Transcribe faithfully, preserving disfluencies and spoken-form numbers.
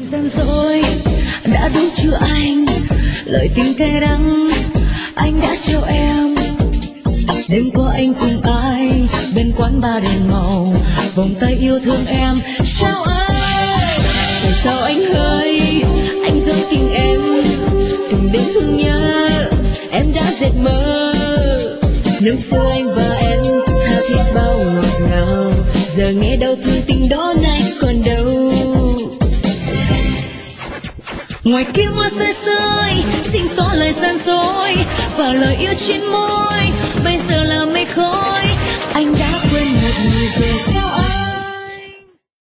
gian dối đã đúng chưa anh, lời tình cay đắng anh đã trao em. Đêm qua anh cùng ai bên quán ba đèn màu, vòng tay yêu thương em trao anh. Tại sao anh hơi anh dối tình em, từng đêm thương nhớ em đã dệt mơ. Năm xưa anh và em tha thiết bao ngọt ngào, giờ nghe đau thương tình đó nay còn đâu. Ngoài kia mưa rơi rơi, xinh xó lời gian dối và lời yêu trên môi, bây giờ là mây khói. Anh đã quên một người rồi sao anh?